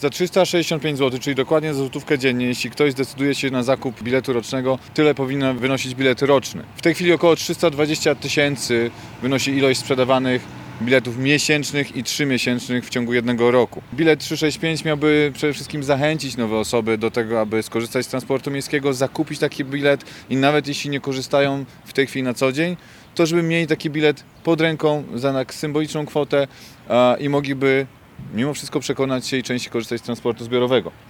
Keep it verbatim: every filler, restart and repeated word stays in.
Za trzysta sześćdziesiąt pięć złotych, czyli dokładnie za złotówkę dziennie, jeśli ktoś zdecyduje się na zakup biletu rocznego, tyle powinien wynosić bilet roczny. W tej chwili około trzysta dwadzieścia tysięcy wynosi ilość sprzedawanych biletów miesięcznych i trzymiesięcznych w ciągu jednego roku. Bilet trzysta sześćdziesiąt pięć miałby przede wszystkim zachęcić nowe osoby do tego, aby skorzystać z transportu miejskiego, zakupić taki bilet i nawet jeśli nie korzystają w tej chwili na co dzień, to żeby mieli taki bilet pod ręką za tak symboliczną kwotę a, i mogliby mimo wszystko przekonać się i częściej korzystać z transportu zbiorowego.